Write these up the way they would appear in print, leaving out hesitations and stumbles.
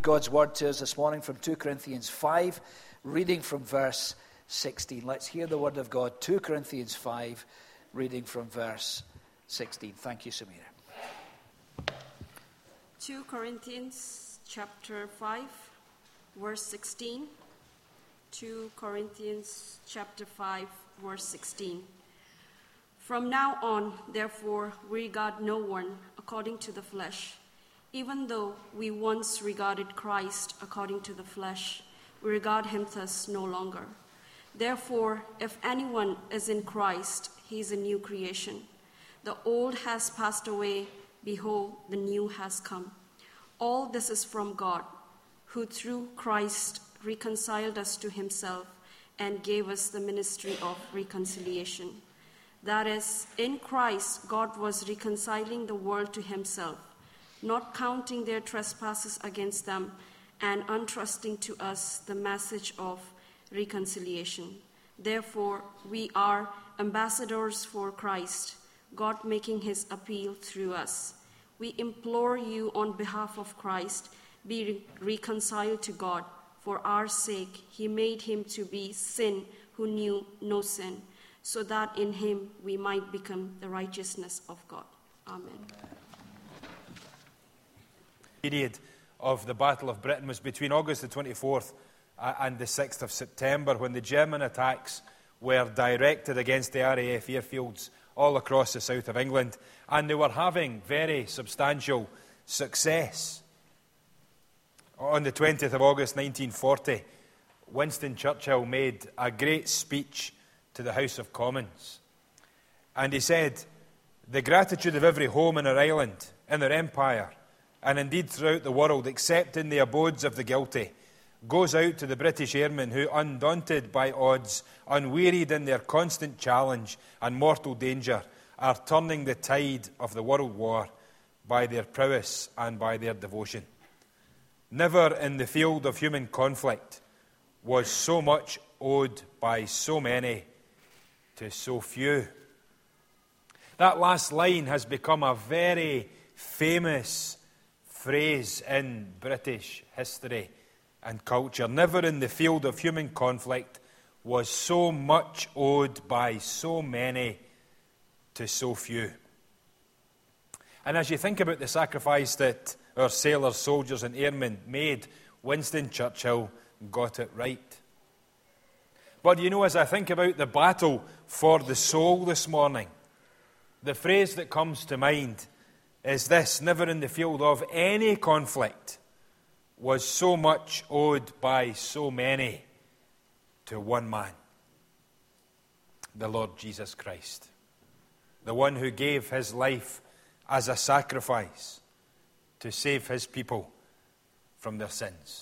God's word to us this morning from 2 Corinthians 5, reading from verse 16. Let's hear the word of God. 2 Corinthians 5, reading from verse 16. Thank you, Samira. 2 Corinthians chapter 5, verse 16. 2 Corinthians chapter 5, verse 16. From now on, therefore, we regard no one according to the flesh. Even though we once regarded Christ according to the flesh, we regard him thus no longer. Therefore, if anyone is in Christ, he is a new creation. The old has passed away, behold, the new has come. All this is from God, who through Christ reconciled us to himself and gave us the ministry of reconciliation. That is, in Christ, God was reconciling the world to himself, not counting their trespasses against them, and entrusting to us the message of reconciliation. Therefore, we are ambassadors for Christ, God making his appeal through us. We implore you on behalf of Christ, be reconciled to God. For our sake, he made him to be sin who knew no sin, so that in him we might become the righteousness of God. Amen. The period of the Battle of Britain was between August the 24th and the 6th of September, when the German attacks were directed against the RAF airfields all across the south of England, and they were having very substantial success. On the 20th of August 1940, Winston Churchill made a great speech to the House of Commons, and he said, "The gratitude of every home in our island, in our empire, and indeed throughout the world, except in the abodes of the guilty, goes out to the British airmen who, undaunted by odds, unwearied in their constant challenge and mortal danger, are turning the tide of the world war by their prowess and by their devotion. Never in the field of human conflict was so much owed by so many to so few." That last line has become a very famous phrase in British history and culture. Never in the field of human conflict was so much owed by so many to so few. And as you think about the sacrifice that our sailors, soldiers and airmen made, Winston Churchill got it right. But you know, as I think about the battle for the soul this morning, the phrase that comes to mind is this: never in the field of any conflict was so much owed by so many to one man, the Lord Jesus Christ, the one who gave his life as a sacrifice to save his people from their sins.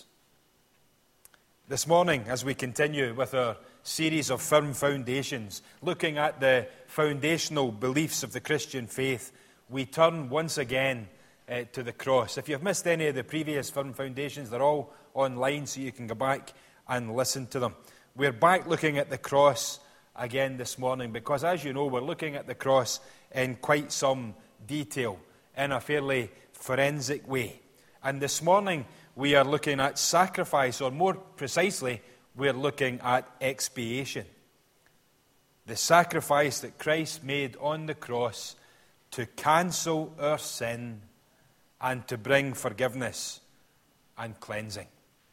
This morning, as we continue with our series of Firm Foundations, looking at the foundational beliefs of the Christian faith, we turn once again to the cross. If you've missed any of the previous Firm Foundations, they're all online, so you can go back and listen to them. We're back looking at the cross again this morning because, as you know, we're looking at the cross in quite some detail, in a fairly forensic way. And this morning we are looking at sacrifice, or more precisely, we're looking at expiation. The sacrifice that Christ made on the cross to cancel our sin and to bring forgiveness and cleansing.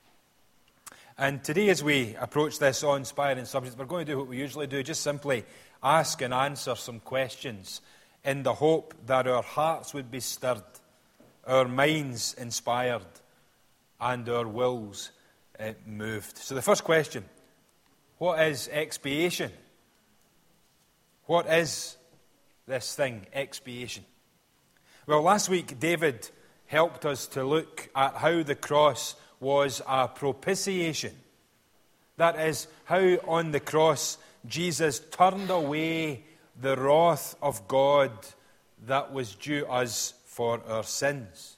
And today, as we approach this awe-inspiring subject, we're going to do what we usually do, just simply ask and answer some questions in the hope that our hearts would be stirred, our minds inspired, and our wills moved. So the first question: what is expiation? What is this thing, expiation? Well, last week David helped us to look at how the cross was a propitiation. That is, how on the cross Jesus turned away the wrath of God that was due us for our sins.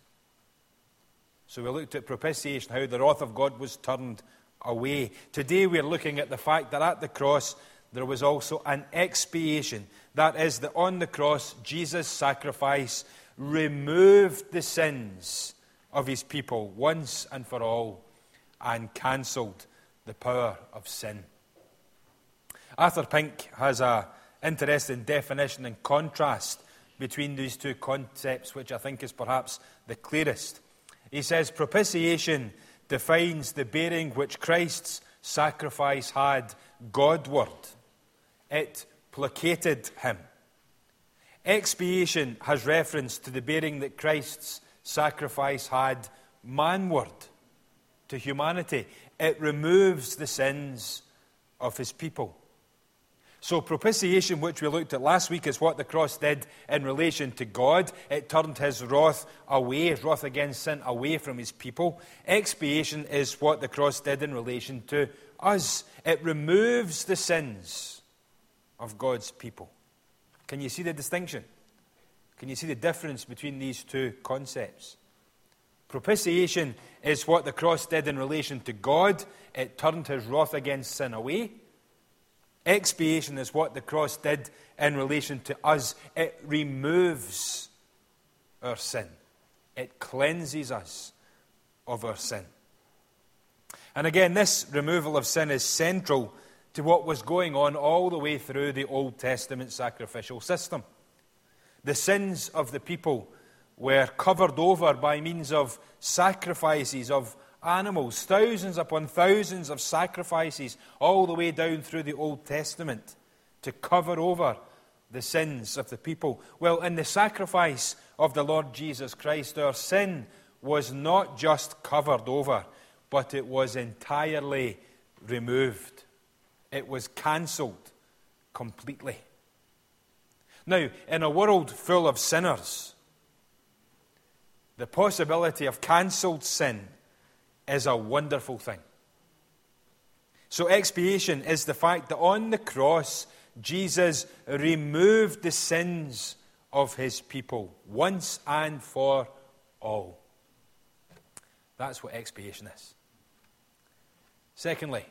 So we looked at propitiation, how the wrath of God was turned away. Today we're looking at the fact that at the cross there was also an expiation. That is, that on the cross Jesus' sacrifice removed the sins of his people once and for all and cancelled the power of sin. Arthur Pink has an interesting definition and contrast between these two concepts, which I think is perhaps the clearest. He says, propitiation defines the bearing which Christ's sacrifice had Godward. It placated him. Expiation has reference to the bearing that Christ's sacrifice had manward, to humanity. It removes the sins of his people. So propitiation, which we looked at last week, is what the cross did in relation to God. It turned his wrath away, his wrath against sin, away from his people. Expiation is what the cross did in relation to us. It removes the sins of God's people. Can you see the distinction? Can you see the difference between these two concepts? Propitiation is what the cross did in relation to God. It turned his wrath against sin away. Expiation is what the cross did in relation to us. It removes our sin. It cleanses us of our sin. And again, this removal of sin is central to what was going on all the way through the Old Testament sacrificial system. The sins of the people were covered over by means of sacrifices of animals, thousands upon thousands of sacrifices, all the way down through the Old Testament to cover over the sins of the people. Well, in the sacrifice of the Lord Jesus Christ, our sin was not just covered over, but it was entirely removed. It was cancelled completely. Now, in a world full of sinners, the possibility of cancelled sin is a wonderful thing. So expiation is the fact that on the cross, Jesus removed the sins of his people once and for all. That's what expiation is. Secondly,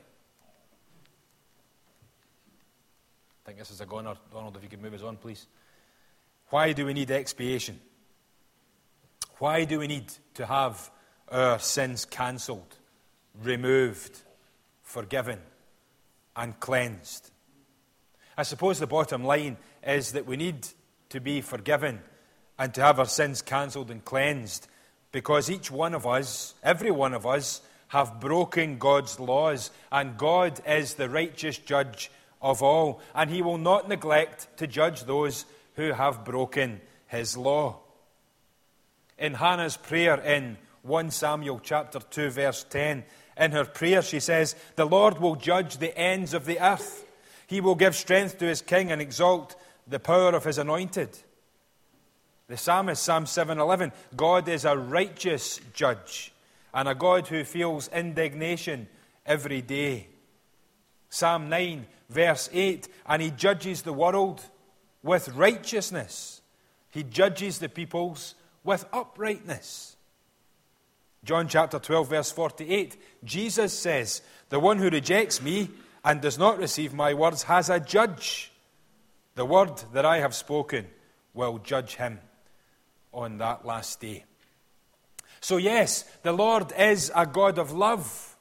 I think this is a goner. Donald, if you could move us on, please. Why do we need expiation? Why do we need to have our sins cancelled, removed, forgiven, and cleansed? I suppose the bottom line is that we need to be forgiven and to have our sins cancelled and cleansed because each one of us, every one of us, have broken God's laws, and God is the righteous judge of all, and he will not neglect to judge those who have broken his law. In Hannah's prayer in 1 Samuel chapter 2, verse 10, in her prayer she says, "The Lord will judge the ends of the earth. He will give strength to his king and exalt the power of his anointed." The psalmist, Psalm 7:11, God is a righteous judge and a God who feels indignation every day. Psalm 9, verse 8, and he judges the world with righteousness. He judges the peoples with uprightness. John chapter 12, verse 48, Jesus says, "The one who rejects me and does not receive my words has a judge. The word that I have spoken will judge him on that last day." So yes, the Lord is a God of love,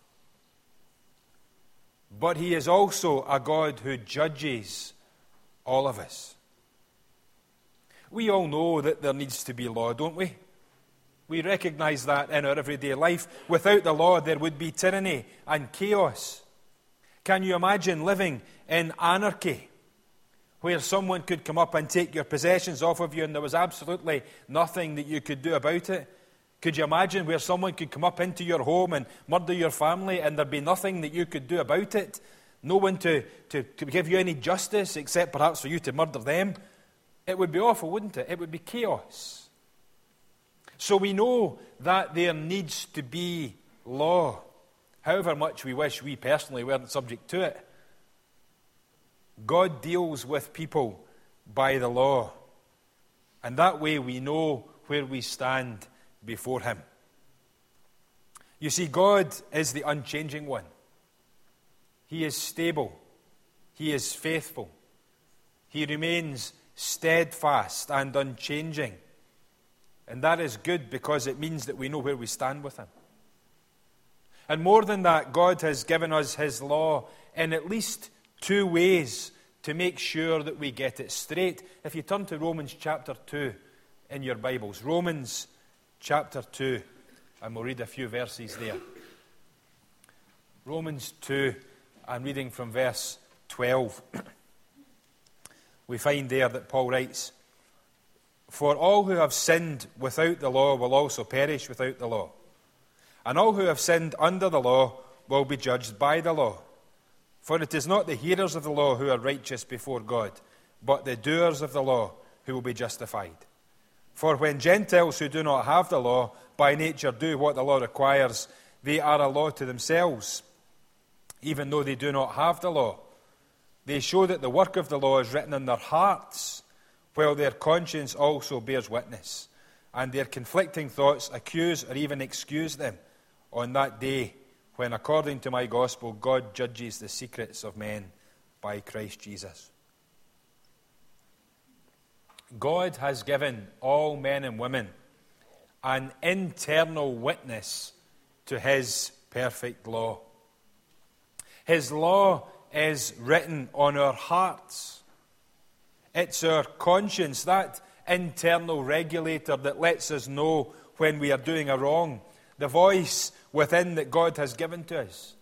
but he is also a God who judges all of us. We all know that there needs to be law, don't we? We recognize that in our everyday life. Without the law, there would be tyranny and chaos. Can you imagine living in anarchy, where someone could come up and take your possessions off of you and there was absolutely nothing that you could do about it? Could you imagine where someone could come up into your home and murder your family and there'd be nothing that you could do about it? No one to give you any justice except perhaps for you to murder them? It would be awful, wouldn't it? It would be chaos. So we know that there needs to be law, however much we wish we personally weren't subject to it. God deals with people by the law, and that way we know where we stand before him. You see, God is the unchanging one. He is stable. He is faithful. He remains steadfast and unchanging. And that is good because it means that we know where we stand with him. And more than that, God has given us his law in at least two ways to make sure that we get it straight. If you turn to Romans chapter 2 in your Bibles, Romans chapter 2, and we'll read a few verses there. Romans 2, I'm reading from verse 12. We find there that Paul writes, "For all who have sinned without the law will also perish without the law. And all who have sinned under the law will be judged by the law. For it is not the hearers of the law who are righteous before God, but the doers of the law who will be justified. For when Gentiles who do not have the law by nature do what the law requires, they are a law to themselves, even though they do not have the law. They show that the work of the law is written in their hearts, while their conscience also bears witness, and their conflicting thoughts accuse or even excuse them on that day when, according to my gospel, God judges the secrets of men by Christ Jesus." God has given all men and women an internal witness to his perfect law. His law is written on our hearts. It's our conscience, that internal regulator that lets us know when we are doing a wrong. The voice within that God has given to us.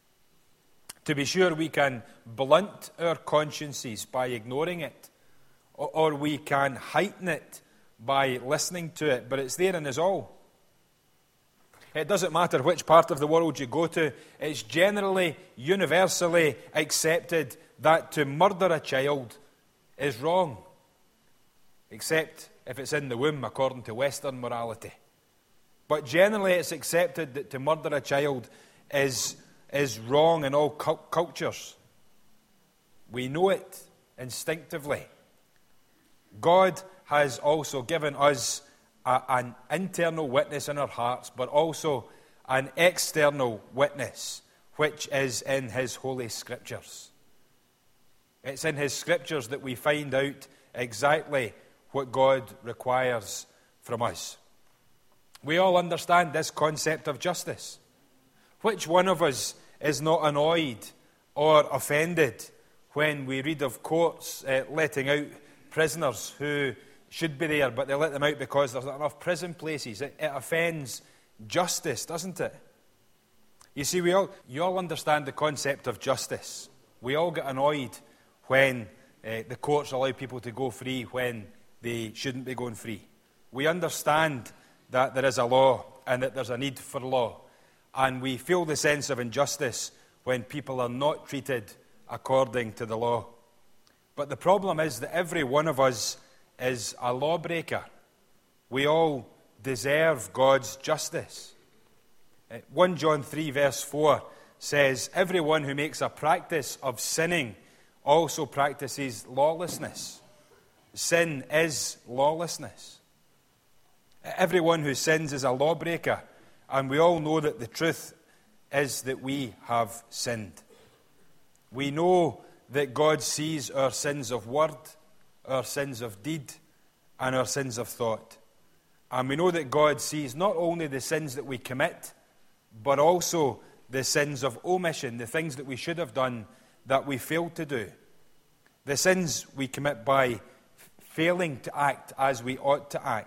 To be sure, we can blunt our consciences by ignoring it, or we can heighten it by listening to it, but it's there in us all. It doesn't matter which part of the world you go to, it's generally, universally accepted that to murder a child is wrong, except if it's in the womb according to Western morality. But generally it's accepted that to murder a child is wrong in all cultures. We know it instinctively. God has also given us an internal witness in our hearts, but also an external witness, which is in his holy scriptures. It's in his scriptures that we find out exactly what God requires from us. We all understand this concept of justice. Which one of us is not annoyed or offended when we read of courts letting out prisoners who should be there, but they let them out because there's not enough prison places? It offends justice, doesn't it? You see, you all understand the concept of justice. We all get annoyed when the courts allow people to go free when they shouldn't be going free. We understand that there is a law and that there's a need for law. And we feel the sense of injustice when people are not treated according to the law. But the problem is that every one of us is a lawbreaker. We all deserve God's justice. 1 John 3 verse 4 says, "Everyone who makes a practice of sinning also practices lawlessness." Sin is lawlessness. Everyone who sins is a lawbreaker, and we all know that the truth is that we have sinned. We know that God sees our sins of word, our sins of deed, and our sins of thought. And we know that God sees not only the sins that we commit, but also the sins of omission, the things that we should have done that we failed to do. The sins we commit by failing to act as we ought to act.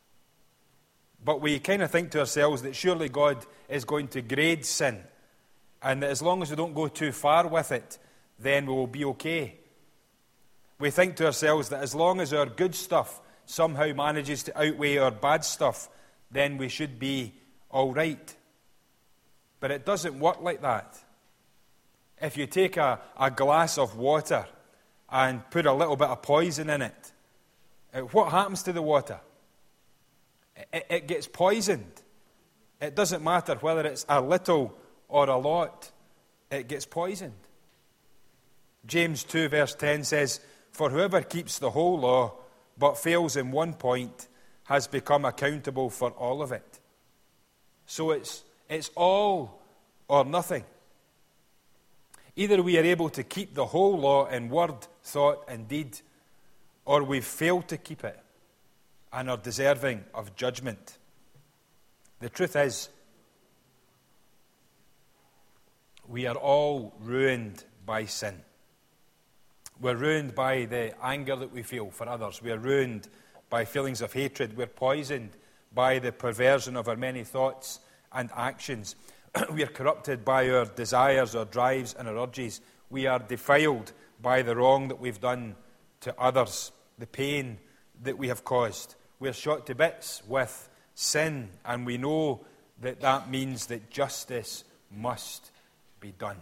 But we kind of think to ourselves that surely God is going to grade sin, and that as long as we don't go too far with it, then we will be okay. We think to ourselves that as long as our good stuff somehow manages to outweigh our bad stuff, then we should be all right. But it doesn't work like that. If you take a glass of water and put a little bit of poison in it, what happens to the water? It gets poisoned. It doesn't matter whether it's a little or a lot. It gets poisoned. James 2 verse 10 says, "For whoever keeps the whole law but fails in one point has become accountable for all of it." So it's all or nothing. Either we are able to keep the whole law in word, thought, and deed, or we've failed to keep it. and are deserving of judgment. The truth is, we are all ruined by sin. We're ruined by the anger that we feel for others. We are ruined by feelings of hatred. We're poisoned by the perversion of our many thoughts and actions. We are corrupted by our desires, our drives, and our urges. We are defiled by the wrong that we've done to others, the pain that we have caused. We're shot to bits with sin, and we know that that means that justice must be done.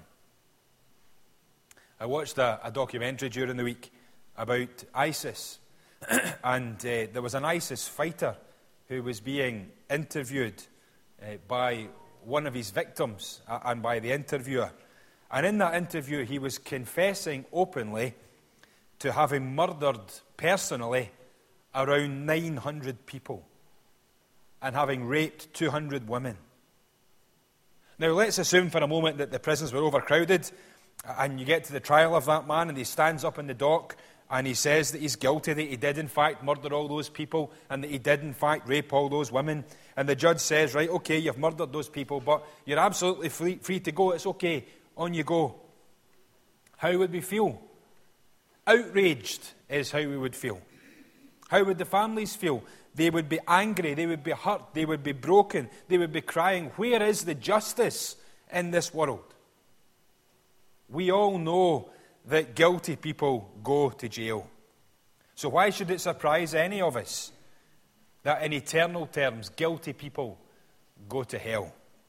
I watched a documentary during the week about ISIS, and there was an ISIS fighter who was being interviewed by one of his victims and by the interviewer. And in that interview, he was confessing openly to having murdered personally around 900 people and having raped 200 women. Now, let's assume for a moment that the prisons were overcrowded, and you get to the trial of that man, and he stands up in the dock, and he says that he's guilty, that he did in fact murder all those people, and that he did in fact rape all those women. And the judge says, right, okay, you've murdered those people, but you're absolutely free to go. It's okay, on you go. How would we feel? Outraged is how we would feel. How would the families feel? They would be angry, they would be hurt, they would be broken, they would be crying, where is the justice in this world? We all know that guilty people go to jail. So why should it surprise any of us that in eternal terms, guilty people go to hell?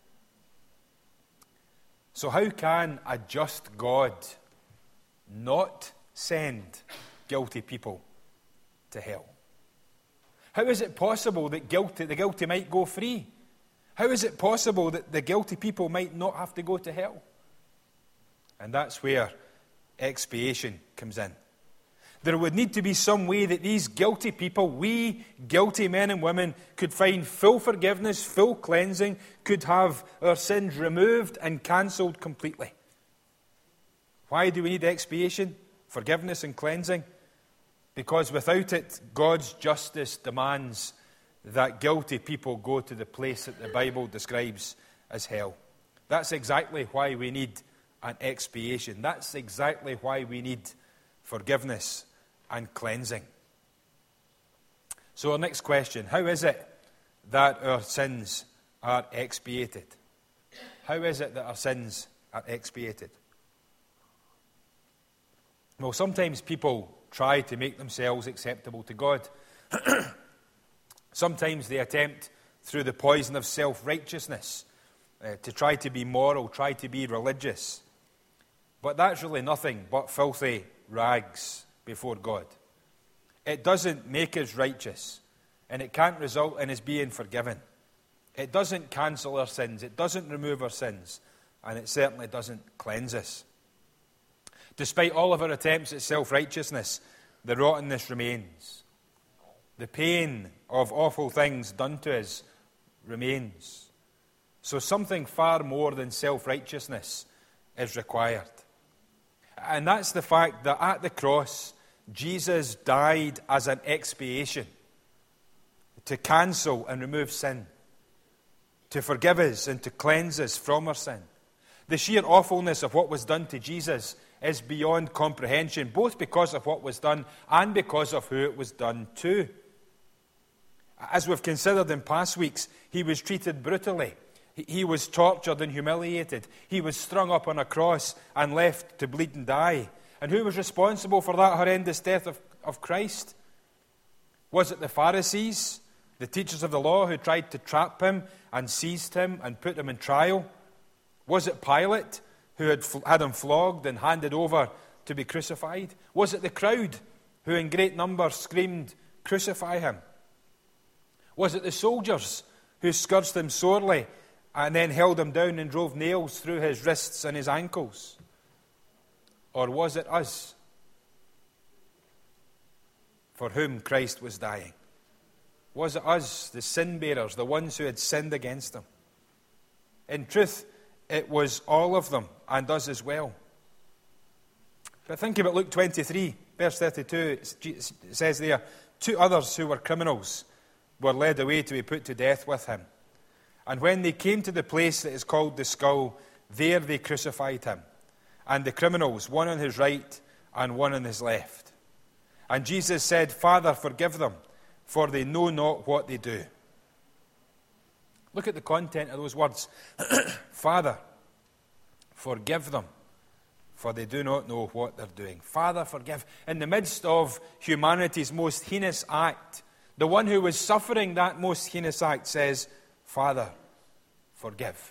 So how can a just God not send guilty people to hell? How is it possible that the guilty might go free? How is it possible that the guilty people might not have to go to hell? And that's where expiation comes in. There would need to be some way that these guilty people, we guilty men and women, could find full forgiveness, full cleansing, could have our sins removed and cancelled completely. Why do we need expiation, forgiveness and cleansing? Because without it, God's justice demands that guilty people go to the place that the Bible describes as hell. That's exactly why we need an expiation. That's exactly why we need forgiveness and cleansing. So our next question, how is it that our sins are expiated? How is it that our sins are expiated? Well, sometimes people try to make themselves acceptable to God. Sometimes they attempt through the poison of self-righteousness to try to be moral, try to be religious. But that's really nothing but filthy rags before God. It doesn't make us righteous, and it can't result in us being forgiven. It doesn't cancel our sins, it doesn't remove our sins, and it certainly doesn't cleanse us. Despite all of our attempts at self-righteousness, the rottenness remains. The pain of awful things done to us remains. So something far more than self-righteousness is required. And that's the fact that at the cross, Jesus died as an expiation to cancel and remove sin, to forgive us and to cleanse us from our sin. The sheer awfulness of what was done to Jesus is beyond comprehension, both because of what was done and because of who it was done to. As we've considered in past weeks, he was treated brutally. He was tortured and humiliated. He was strung up on a cross and left to bleed and die. And who was responsible for that horrendous death of Christ? Was it the Pharisees, the teachers of the law, who tried to trap him and seized him and put him in trial? Was it Pilate, who had him flogged and handed over to be crucified? Was it the crowd who in great numbers screamed, "Crucify him"? Was it the soldiers who scourged him sorely and then held him down and drove nails through his wrists and his ankles? Or was it us, for whom Christ was dying? Was it us, the sin bearers, the ones who had sinned against him? In truth, it was all of them, and us as well. But think about Luke 23, verse 32. It says there, 2 others who were criminals were led away to be put to death with him. And when they came to the place that is called the Skull, there they crucified him, and the criminals, one on his right and one on his left. And Jesus said, Father, forgive them, for they know not what they do. Look at the content of those words. Father, forgive them, for they do not know what they're doing. Father, forgive. In the midst of humanity's most heinous act, the one who was suffering that most heinous act says, Father, forgive.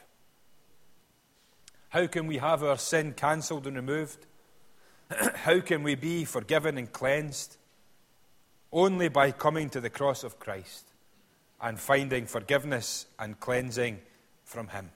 How can we have our sin cancelled and removed? How can we be forgiven and cleansed? Only by coming to the cross of Christ and finding forgiveness and cleansing from him.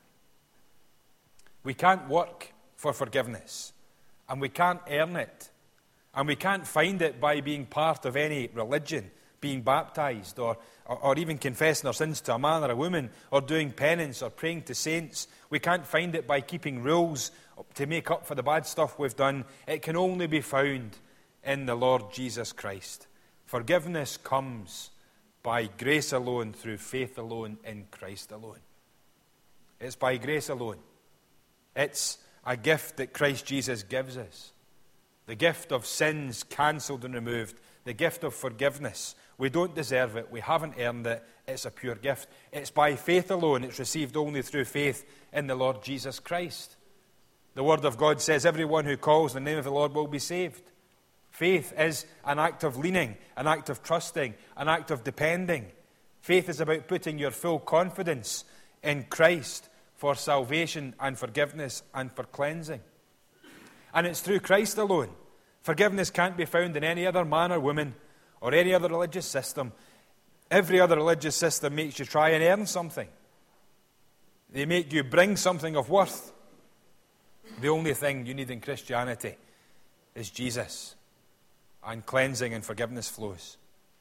We can't work for forgiveness, and we can't earn it, and we can't find it by being part of any religion, being baptized, or even confessing our sins to a man or a woman, or doing penance, or praying to saints. We can't find it by keeping rules to make up for the bad stuff we've done. It can only be found in the Lord Jesus Christ. Forgiveness comes by grace alone, through faith alone, in Christ alone. It's by grace alone. It's a gift that Christ Jesus gives us. The gift of sins cancelled and removed. The gift of forgiveness. We don't deserve it. We haven't earned it. It's a pure gift. It's by faith alone. It's received only through faith in the Lord Jesus Christ. The Word of God says everyone who calls the name of the Lord will be saved. Faith is an act of leaning, an act of trusting, an act of depending. Faith is about putting your full confidence in Christ for salvation and forgiveness and for cleansing. And it's through Christ alone. Forgiveness can't be found in any other man or woman or any other religious system. Every other religious system makes you try and earn something. They make you bring something of worth. The only thing you need in Christianity is Jesus. And cleansing and forgiveness flows.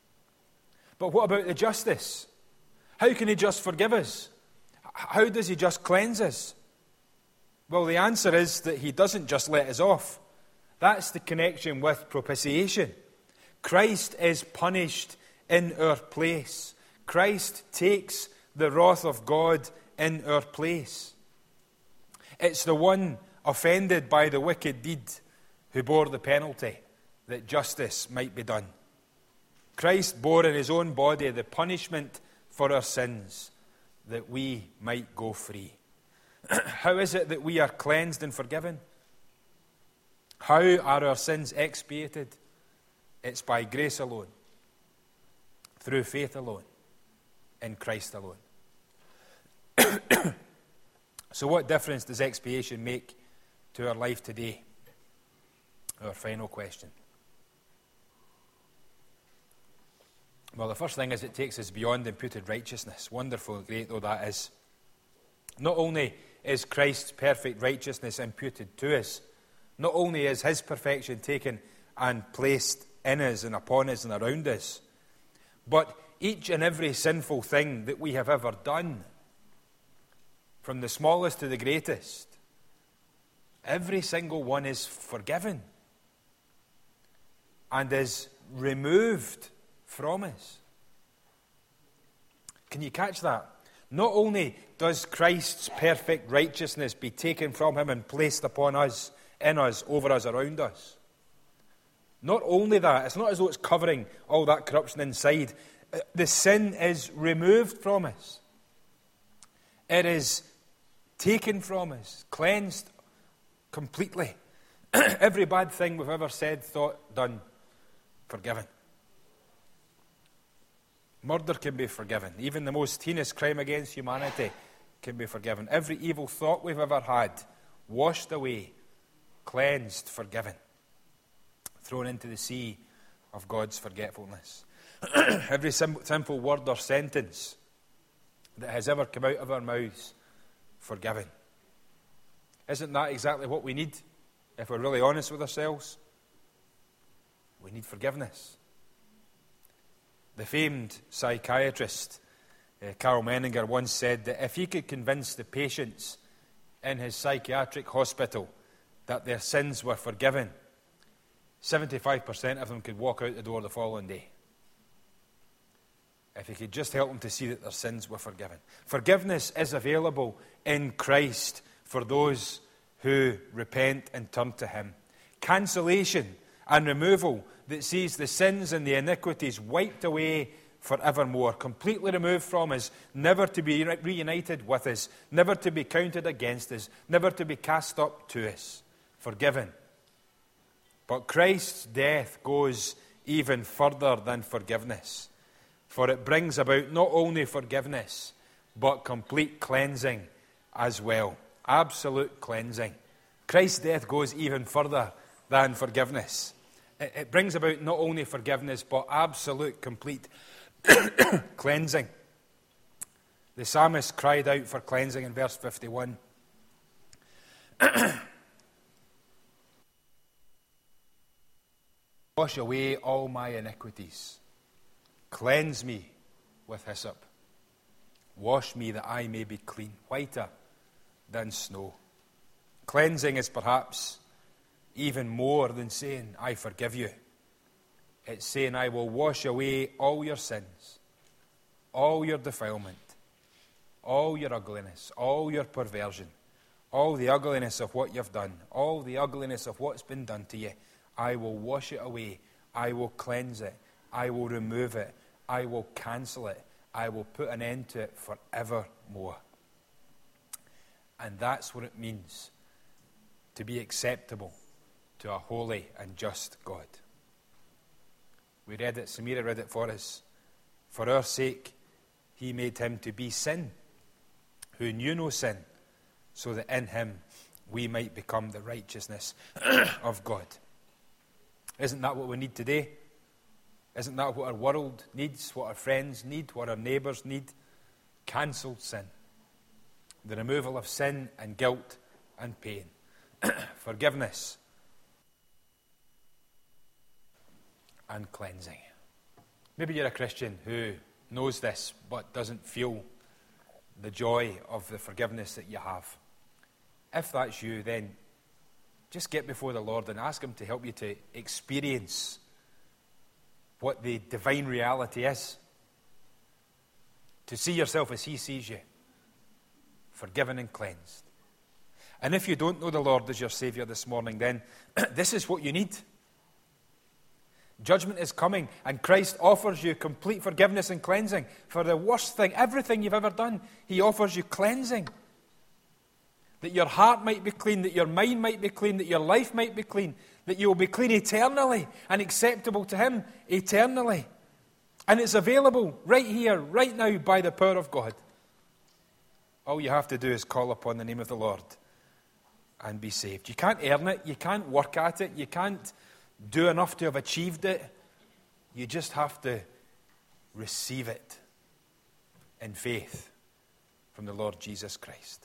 But what about the justice? How can he just forgive us? How does he just cleanse us? Well, the answer is that he doesn't just let us off. That's the connection with propitiation. Christ is punished in our place. Christ takes the wrath of God in our place. It's the one offended by the wicked deed who bore the penalty that justice might be done. Christ bore in his own body the punishment for our sins, that we might go free. How is it that we are cleansed and forgiven? How are our sins expiated? It's by grace alone, through faith alone, in Christ alone. So what difference does expiation make to our life today? Our final question. Well, the first thing is it takes us beyond imputed righteousness. Wonderful, great though that is. Not only is Christ's perfect righteousness imputed to us, not only is his perfection taken and placed in us and upon us and around us, but each and every sinful thing that we have ever done, from the smallest to the greatest, every single one is forgiven and is removed from us. Can you catch that? Not only does Christ's perfect righteousness be taken from him and placed upon us, in us, over us, around us. Not only that, it's not as though it's covering all that corruption inside. The sin is removed from us. It is taken from us, cleansed completely. Every bad thing we've ever said, thought, done, forgiven. Murder can be forgiven. Even the most heinous crime against humanity can be forgiven. Every evil thought we've ever had, washed away, cleansed, forgiven, thrown into the sea of God's forgetfulness. Every simple word or sentence that has ever come out of our mouths, forgiven. Isn't that exactly what we need, if we're really honest with ourselves? We need forgiveness. The famed psychiatrist Karl Menninger once said that if he could convince the patients in his psychiatric hospital that their sins were forgiven, 75% of them could walk out the door the following day. if he could just help them to see that their sins were forgiven. Forgiveness is available in Christ for those who repent and turn to him. Cancellation and removal that sees the sins and the iniquities wiped away forevermore, completely removed from us, never to be reunited with us, never to be counted against us, never to be cast up to us. Forgiven. But Christ's death goes even further than forgiveness, for it brings about not only forgiveness, but complete cleansing as well. Absolute cleansing. Christ's death goes even further than forgiveness. It brings about not only forgiveness, but absolute, complete cleansing. The psalmist cried out for cleansing in verse 51. Wash away all my iniquities. Cleanse me with hyssop. Wash me that I may be clean, whiter than snow. Cleansing is perhaps even more than saying, I forgive you. It's saying, I will wash away all your sins, all your defilement, all your ugliness, all your perversion, all the ugliness of what you've done, all the ugliness of what's been done to you. I will wash it away. I will cleanse it. I will remove it. I will cancel it. I will put an end to it forevermore. And that's what it means to be acceptable to a holy and just God. We read it, Samira read it for us. For our sake, he made him to be sin, who knew no sin, so that in him we might become the righteousness of God. Isn't that what we need today? Isn't that what our world needs, what our friends need, what our neighbours need? Cancelled sin. The removal of sin and guilt and pain. Forgiveness and cleansing. Maybe you're a Christian who knows this but doesn't feel the joy of the forgiveness that you have. If that's you, then just get before the Lord and ask him to help you to experience what the divine reality is. To see yourself as he sees you, forgiven and cleansed. And if you don't know the Lord as your Saviour this morning, then this is what you need. Judgment is coming, and Christ offers you complete forgiveness and cleansing for the worst thing, everything you've ever done. He offers you cleansing. That your heart might be clean, that your mind might be clean, that your life might be clean, that you will be clean eternally and acceptable to him eternally. And it's available right here, right now, by the power of God. All you have to do is call upon the name of the Lord and be saved. You can't earn it, you can't work at it, you can't do enough to have achieved it. You just have to receive it in faith from the Lord Jesus Christ.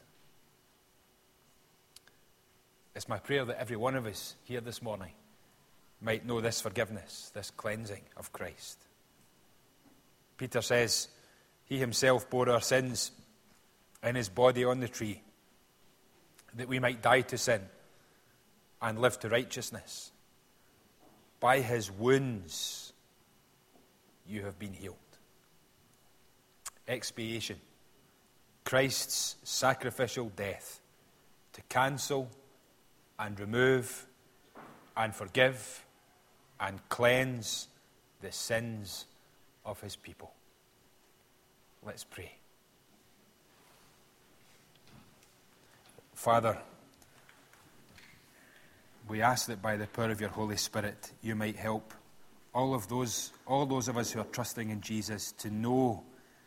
It's my prayer that every one of us here this morning might know this forgiveness, this cleansing of Christ. Peter says, he himself bore our sins in his body on the tree, that we might die to sin and live to righteousness. By his wounds you have been healed. Expiation, Christ's sacrificial death to cancel and remove and forgive and cleanse the sins of his people. Let's pray. Father, we ask that by the power of your Holy Spirit, you might help all those of us who are trusting in Jesus to know,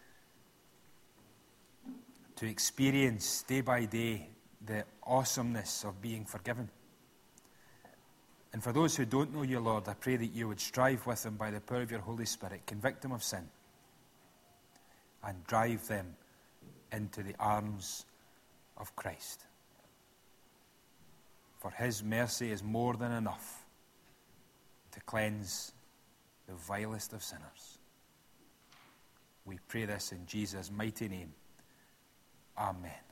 to experience day by day the awesomeness of being forgiven. And for those who don't know you, Lord, I pray that you would strive with them by the power of your Holy Spirit, convict them of sin, and drive them into the arms of Christ. For his mercy is more than enough to cleanse the vilest of sinners. We pray this in Jesus' mighty name. Amen.